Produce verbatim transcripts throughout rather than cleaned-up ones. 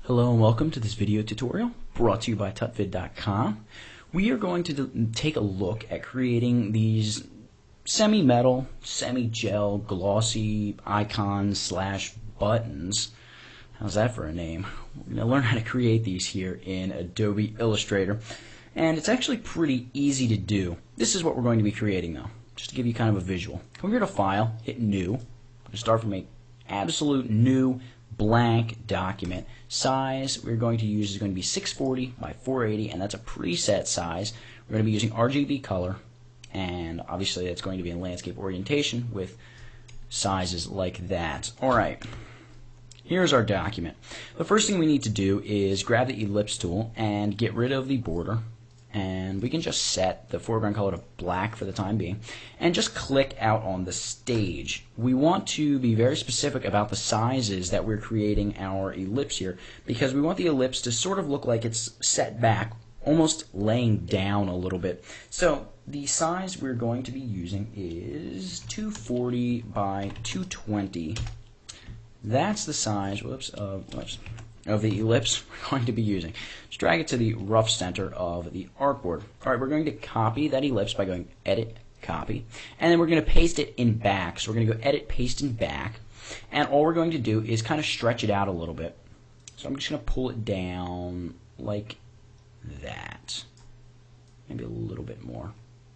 Hello and welcome to this video tutorial brought to you by tutvid dot com. We are going to take a look at creating these semi-metal, semi-gel, glossy icons slash buttons. How's that for a name? We're going to learn how to create these here in Adobe Illustrator, and it's actually pretty easy to do. This is what we're going to be creating though, just to give you kind of a visual. Come here to File, hit New. I'm going to start from a absolute new blank document. Size we're going to use is going to be six forty by four eighty, and that's a preset size. We're going to be using R G B color, and obviously that's going to be in landscape orientation with sizes like that. Alright, here's our document. The first thing we need to do is grab the ellipse tool and get rid of the border, and we can just set the foreground color to black for the time being, and just click out on the stage. We want to be very specific about the sizes that we're creating our ellipse here, because we want the ellipse to sort of look like it's set back, almost laying down a little bit. So the size we're going to be using is two forty by two twenty. That's the size, whoops, of, whoops, of the ellipse we're going to be using. Just drag it to the rough center of the artboard. Alright, we're going to copy that ellipse by going Edit, Copy, and then we're going to paste it in back. So we're going to go Edit, Paste in back, and all we're going to do is kind of stretch it out a little bit. So I'm just going to pull it down like that. Maybe a little bit more.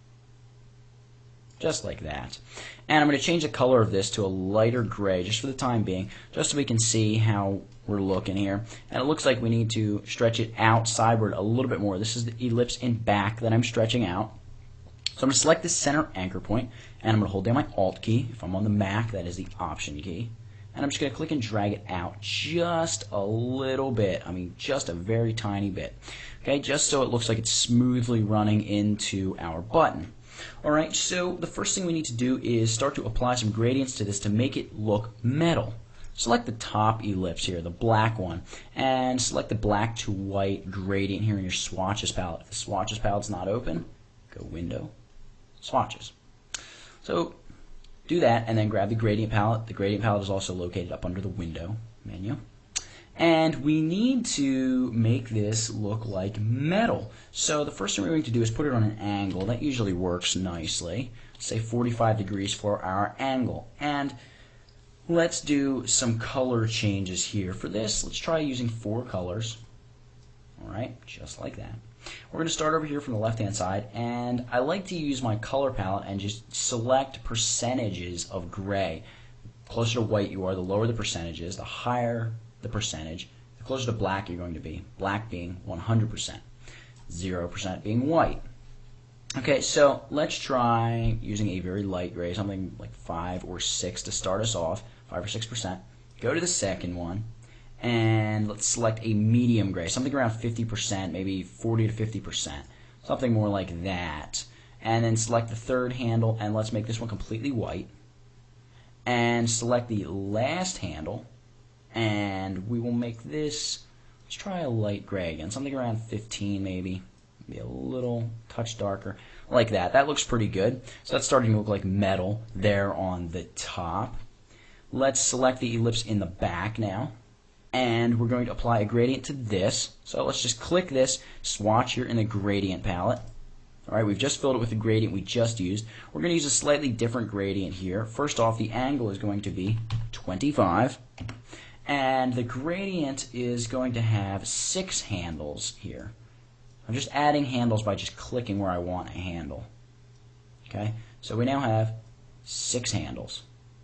Just like that. And I'm going to change the color of this to a lighter gray just for the time being, just so we can see how we're looking here. And it looks like we need to stretch it out sideward a little bit more. This is the ellipse in back that I'm stretching out. So I'm going to select the center anchor point, and I'm going to hold down my Alt key. If I'm on the Mac, that is the Option key. And I'm just going to click and drag it out just a little bit. I mean, just a very tiny bit. Okay, just so it looks like it's smoothly running into our button. Alright, so the first thing we need to do is start to apply some gradients to this to make it look metal. Select the top ellipse here, the black one, and select the black to white gradient here in your swatches palette. If the swatches palette's not open, go Window, Swatches. So do that, and then grab the gradient palette. The gradient palette is also located up under the Window menu. And we need to make this look like metal. So the first thing we're going to do is put it on an angle. That usually works nicely. Say forty-five degrees for our angle. And let's do some color changes here. For this, let's try using four colors. Alright, just like that. We're going to start over here from the left-hand side, and I like to use my color palette and just select percentages of gray. The closer to white you are, the lower the percentages, the higher the percentage, the closer to black you're going to be, black being one hundred percent, zero percent being white. Okay, so let's try using a very light gray, something like five or six to start us off, five or six percent. Go to the second one, and let's select a medium gray, something around fifty percent, maybe forty to fifty percent, something more like that. And then select the third handle, and let's make this one completely white. And select the last handle, and we will make this, let's try a light gray again, something around fifteen maybe, maybe a little touch darker, like that. That looks pretty good. So that's starting to look like metal there on the top. Let's select the ellipse in the back now, and we're going to apply a gradient to this. So let's just click this, swatch here in the gradient palette. Alright, we've just filled it with the gradient we just used. We're going to use a slightly different gradient here. First off, the angle is going to be twenty-five. And the gradient is going to have six handles here. I'm just adding handles by just clicking where I want a handle. Okay, so we now have six handles.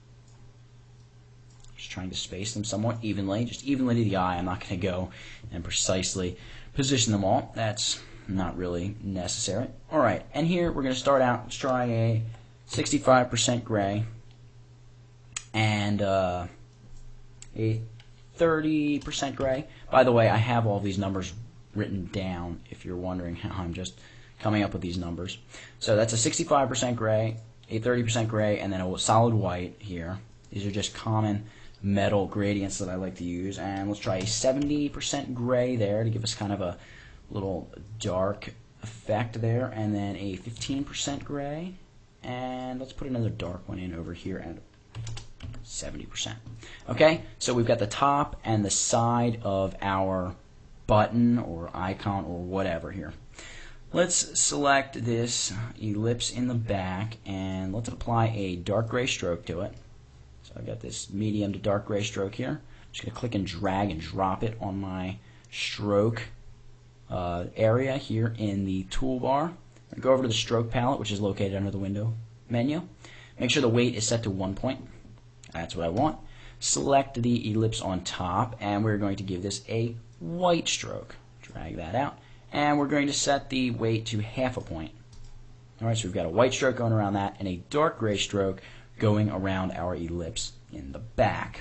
Just trying to space them somewhat evenly, just evenly to the eye. I'm not going to go and precisely position them all. That's not really necessary. Alright, and here we're going to start out, let's try a sixty-five percent gray and uh, a thirty percent gray. By the way, I have all these numbers written down if you're wondering how I'm just coming up with these numbers. So that's a sixty-five percent gray, a thirty percent gray, and then a solid white here. These are just common metal gradients that I like to use. And let's try a seventy percent gray there to give us kind of a little dark effect there, and then a fifteen percent gray, and let's put another dark one in over here, and seventy percent. Okay, so we've got the top and the side of our button or icon or whatever here. Let's select this ellipse in the back and let's apply a dark gray stroke to it. So I've got this medium to dark gray stroke here. I'm just going to click and drag and drop it on my stroke uh, area here in the toolbar. Go over to the stroke palette, which is located under the window menu. Make sure the weight is set to one point. That's what I want. Select the ellipse on top, and we're going to give this a white stroke. Drag that out, and we're going to set the weight to half a point. Alright, so we've got a white stroke going around that, and a dark gray stroke going around our ellipse in the back.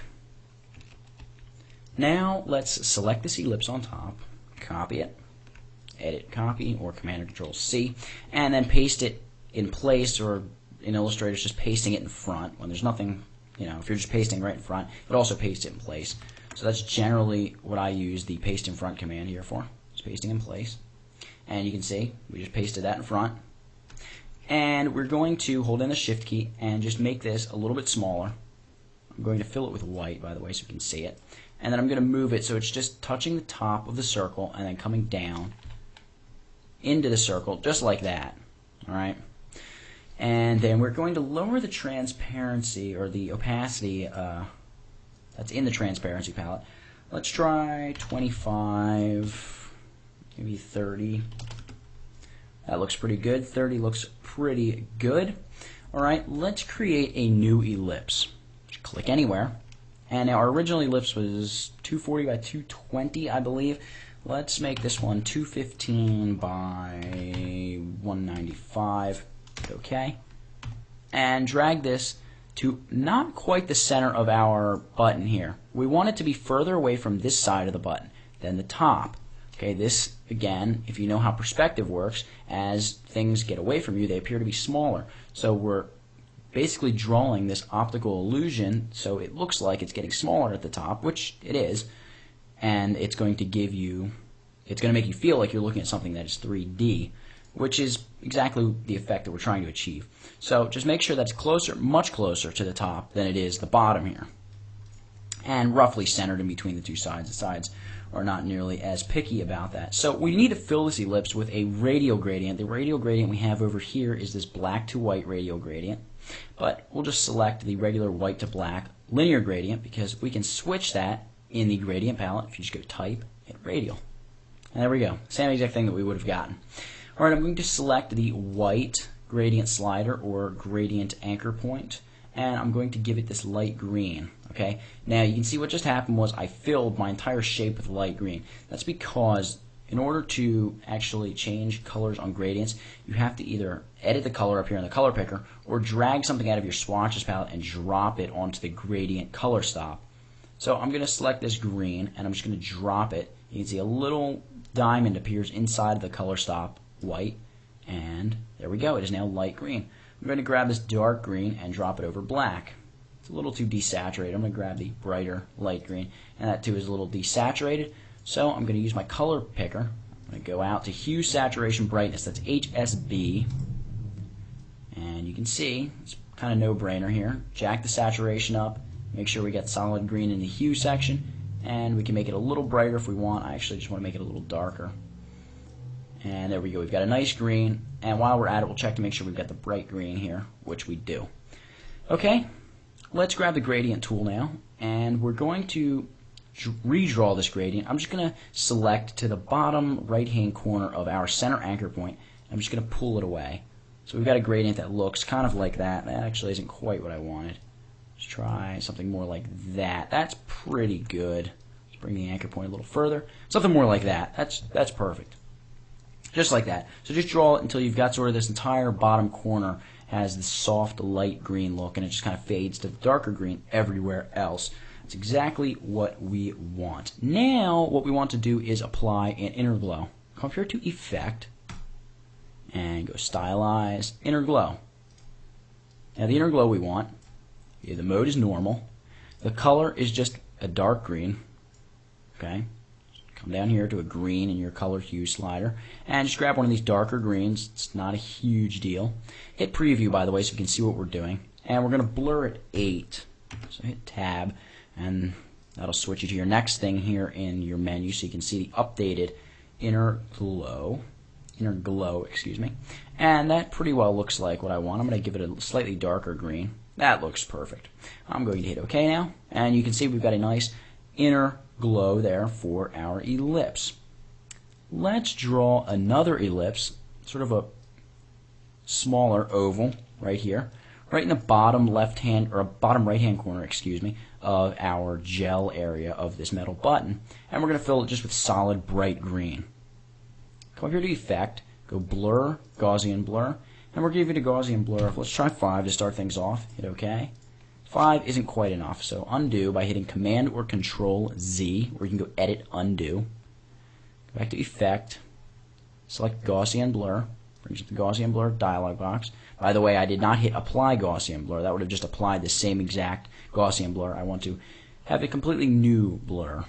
Now, let's select this ellipse on top, copy it, edit copy, or Command or Control C, and then paste it in place, or in Illustrator, just pasting it in front when there's nothing. You know, if you're just pasting right in front, it also pastes it in place. So that's generally what I use the paste in front command here for. It's pasting in place. And you can see, we just pasted that in front. And we're going to hold in the shift key and just make this a little bit smaller. I'm going to fill it with white, by the way, so you can see it. And then I'm going to move it so it's just touching the top of the circle and then coming down into the circle, just like that. Alright? And then we're going to lower the transparency or the opacity uh, that's in the transparency palette. Let's try twenty-five, maybe thirty. That looks pretty good. thirty looks pretty good. Alright, let's create a new ellipse. Just click anywhere. And our original ellipse was two forty by two twenty, I believe. Let's make this one two fifteen by one ninety-five. Okay, and drag this to not quite the center of our button here. We want it to be further away from this side of the button than the top. Okay, this, again, if you know how perspective works, as things get away from you, they appear to be smaller. So we're basically drawing this optical illusion so it looks like it's getting smaller at the top, which it is, and it's going to give you, it's going to make you feel like you're looking at something that is three D. Which is exactly the effect that we're trying to achieve. So just make sure that's closer, much closer to the top than it is the bottom here. And roughly centered in between the two sides. The sides are not nearly as picky about that. So we need to fill this ellipse with a radial gradient. The radial gradient we have over here is this black to white radial gradient. But we'll just select the regular white to black linear gradient because we can switch that in the gradient palette. If you just go type, hit radial. And there we go. Same exact thing that we would have gotten. Alright, I'm going to select the white gradient slider or gradient anchor point, and I'm going to give it this light green. Okay, now you can see what just happened was I filled my entire shape with light green. That's because in order to actually change colors on gradients, you have to either edit the color up here in the color picker or drag something out of your swatches palette and drop it onto the gradient color stop. So I'm going to select this green and I'm just going to drop it. You can see a little diamond appears inside of the color stop white, and there we go. It is now light green. I'm going to grab this dark green and drop it over black. It's a little too desaturated. I'm going to grab the brighter light green, and that too is a little desaturated. So I'm going to use my color picker. I'm going to go out to Hue, Saturation, Brightness. That's H S B, and you can see it's kind of no-brainer here. Jack the saturation up. Make sure we get solid green in the hue section, and we can make it a little brighter if we want. I actually just want to make it a little darker. And there we go. We've got a nice green. And while we're at it, we'll check to make sure we've got the bright green here, which we do. Okay, let's grab the gradient tool now. And we're going to redraw this gradient. I'm just going to select to the bottom right-hand corner of our center anchor point. I'm just going to pull it away. So we've got a gradient that looks kind of like that. That actually isn't quite what I wanted. Let's try something more like that. That's pretty good. Let's bring the anchor point a little further. Something more like that. That's, that's perfect. Just like that. So just draw it until you've got sort of this entire bottom corner has this soft light green look, and it just kind of fades to darker green everywhere else. That's exactly what we want. Now what we want to do is apply an inner glow. Come up here to Effect and go Stylize, Inner Glow. Now the inner glow we want, yeah, the mode is normal. The color is just a dark green. Okay. Come down here to a green in your color hue slider and just grab one of these darker greens. It's not a huge deal. Hit preview, by the way, so you can see what we're doing. And we're going to blur at eight. So hit tab, and that'll switch you to your next thing here in your menu, so you can see the updated inner glow. Inner glow, excuse me. And that pretty well looks like what I want. I'm going to give it a slightly darker green. That looks perfect. I'm going to hit OK now, and you can see we've got a nice inner glow there for our ellipse. Let's draw another ellipse, sort of a smaller oval right here, right in the bottom left hand, or bottom right hand corner, excuse me, of our gel area of this metal button. And we're going to fill it just with solid bright green. Come up here to Effect, go Blur, Gaussian Blur, and we're going to give it a Gaussian blur. Let's try five to start things off. Hit OK. five isn't quite enough, so undo by hitting Command or Control Z, or you can go Edit, Undo. Go back to Effect, select Gaussian Blur, brings up the Gaussian Blur dialog box. By the way, I did not hit Apply Gaussian Blur. That would have just applied the same exact Gaussian blur. I want to have a completely new blur.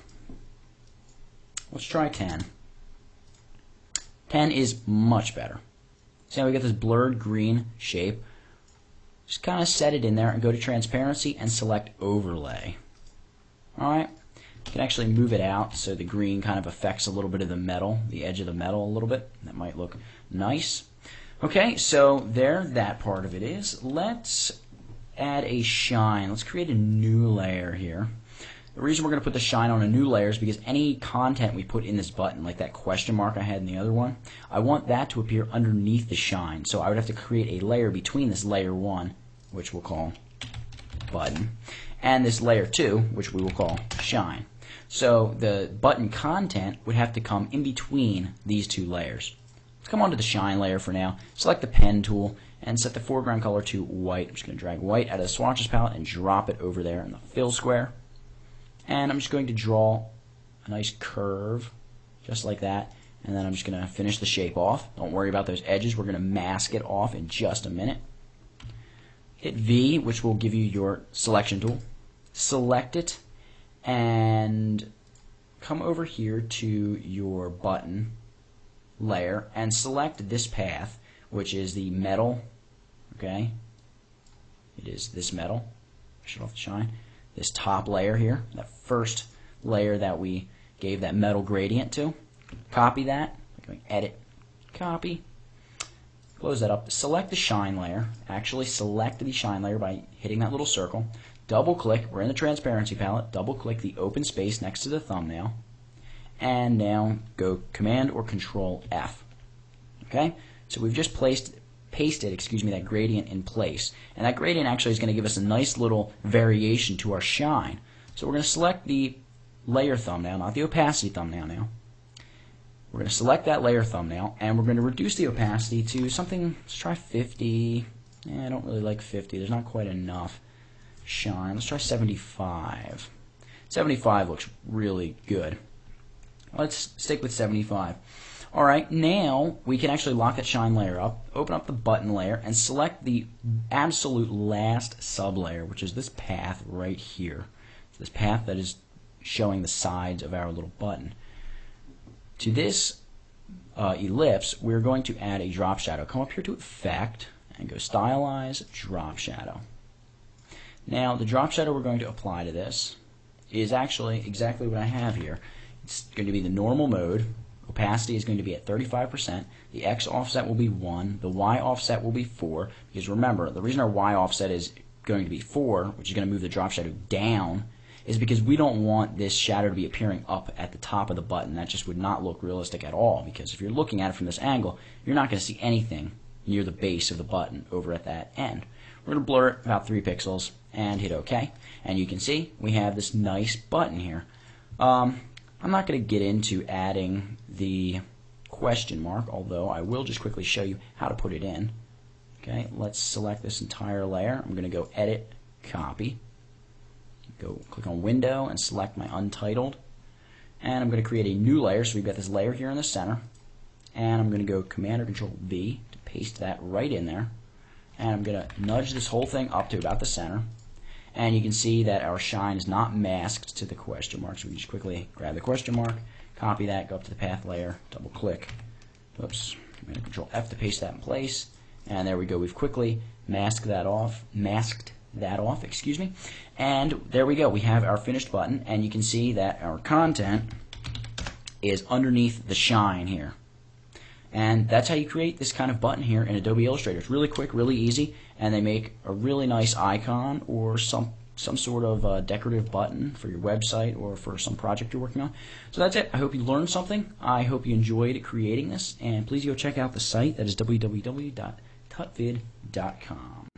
Let's try ten. ten is much better. See how we get this blurred green shape? Just kind of set it in there and go to Transparency and select Overlay. Alright, you can actually move it out so the green kind of affects a little bit of the metal, the edge of the metal a little bit. That might look nice. Okay, so there that part of it is. Let's add a shine. Let's create a new layer here. The reason we're going to put the shine on a new layer is because any content we put in this button, like that question mark I had in the other one, I want that to appear underneath the shine. So I would have to create a layer between this layer one, which we'll call button, and this layer two, which we will call shine. So the button content would have to come in between these two layers. Let's come onto the shine layer for now. Select the pen tool and set the foreground color to white. I'm just going to drag white out of the swatches palette and drop it over there in the fill square. And I'm just going to draw a nice curve, just like that. And then I'm just going to finish the shape off. Don't worry about those edges. We're going to mask it off in just a minute. Hit V, which will give you your selection tool. Select it, and come over here to your button layer and select this path, which is the metal. Okay, it is this metal. Shut off the shine. This top layer here, that first layer that we gave that metal gradient to. Copy that. Going Edit, Copy. Close that up. Select the shine layer. Actually, select the shine layer by hitting that little circle. Double click. We're in the transparency palette. Double click the open space next to the thumbnail, and now go Command or Control F. Okay. So we've just placed. pasted, excuse me, that gradient in place. And that gradient actually is going to give us a nice little variation to our shine. So we're going to select the layer thumbnail, not the opacity thumbnail now. We're going to select that layer thumbnail, and we're going to reduce the opacity to something, let's try fifty. Eh, I don't really like fifty. There's not quite enough shine. Let's try seventy-five. seventy-five looks really good. Let's stick with seventy-five. Alright, now we can actually lock that shine layer up, open up the button layer, and select the absolute last sublayer, which is this path right here. This path that is showing the sides of our little button. To this uh, ellipse, we're going to add a drop shadow. Come up here to Effect, and go Stylize, Drop Shadow. Now, the drop shadow we're going to apply to this is actually exactly what I have here. It's going to be the normal mode. Opacity is going to be at thirty-five percent. The X offset will be one. The Y offset will be four. Because remember, the reason our Y offset is going to be four, which is going to move the drop shadow down, is because we don't want this shadow to be appearing up at the top of the button. That just would not look realistic at all. Because if you're looking at it from this angle, you're not going to see anything near the base of the button over at that end. We're going to blur it about three pixels and hit OK. And you can see we have this nice button here. Um, I'm not going to get into adding the question mark, although I will just quickly show you how to put it in. Okay, let's select this entire layer. I'm going to go Edit, Copy. Go click on Window and select my Untitled. And I'm going to create a new layer, so we've got this layer here in the center. And I'm going to go Command or Control V to paste that right in there. And I'm going to nudge this whole thing up to about the center. And you can see that our shine is not masked to the question mark. So we just quickly grab the question mark, copy that, go up to the path layer, double click. Oops, Command Control F to paste that in place. And there we go. We've quickly masked that off, masked that off, excuse me. And there we go. We have our finished button, and you can see that our content is underneath the shine here. And that's how you create this kind of button here in Adobe Illustrator. It's really quick, really easy, and they make a really nice icon or some some sort of uh, decorative button for your website or for some project you're working on. So that's it. I hope you learned something. I hope you enjoyed creating this, and please go check out the site. That is w w w dot tutvid dot com.